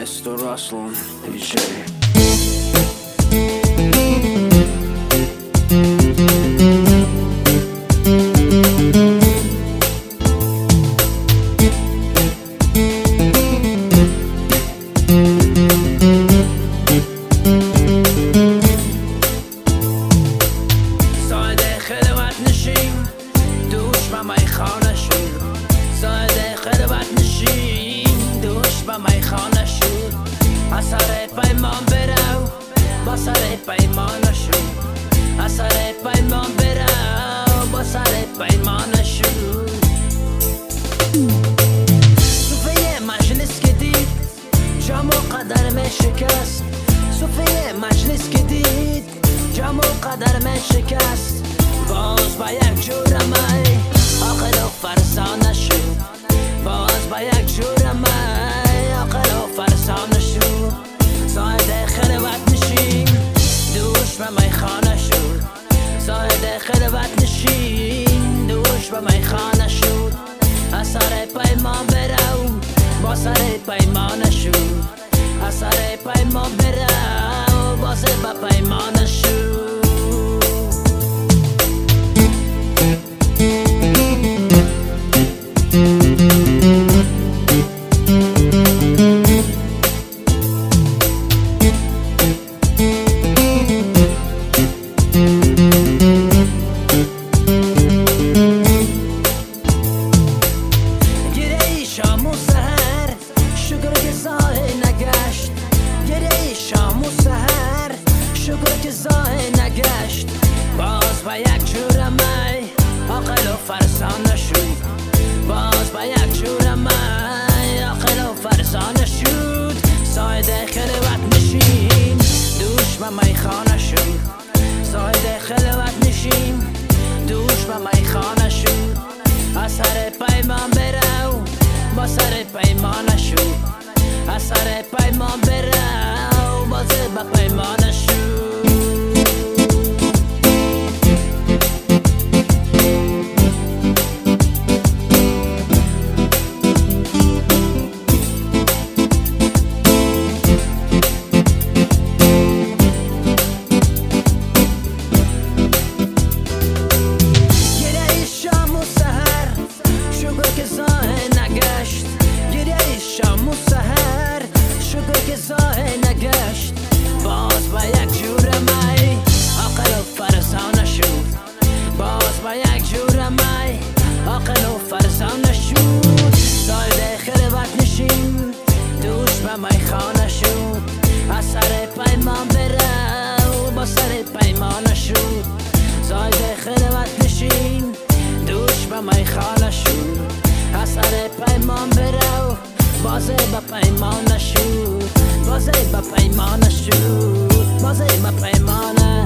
Mr. Ruslan DJ. سایده خلوت نشین دوش با میخانه شد سایده خلوت نشین دوش با میخانه شد اثر پیمان برو با سر پیمان شد اثر پیمان برو با سر پیمان شد صوفه مجلس که دید جام و قدر می شکست صوفه مجلس که دید جام و قدر می شکست باز با یک جور می عقل و فرزانه شد باز با یک جور می عقل و فرزانه شد سایده خلوت نشین دوش به میخانه شد سایده خلوت نشین دوش به میخانه شد اثر پیمان برو با سر پیمان شد اثر پیمان برو باز با پیمان شد شام و سحر شکر که زاهی نگشت گریه شام و سحر شکر که زاهی نگشت باز با یک جور می عقل و فرزانه شد باز با یک جور می عقل و فرزانه شد سایده خلوت نشین دوش با میخانه شد سایده خلوت نشین دوش با میخانه شد اثر پیمان برو با سر پیمان شد اثر پیمان برو باز با پیمان شد گریه شام و سحر شکر که زاهی نگشت گریه شام و سحر شکر که زاهی نگشت باز با یک جور می عقل و فرزانه شد باز با یک جور می عقل و فرزانه شد سایده خلوت نشین دوش به میخانه شد اثر پیمان برو با سر پیمان شد سایده خلوت نشین دوش به میخانه شد اثر پیمان برو بازه با پیمان شد بازه با پیمان شد بازه با پیمان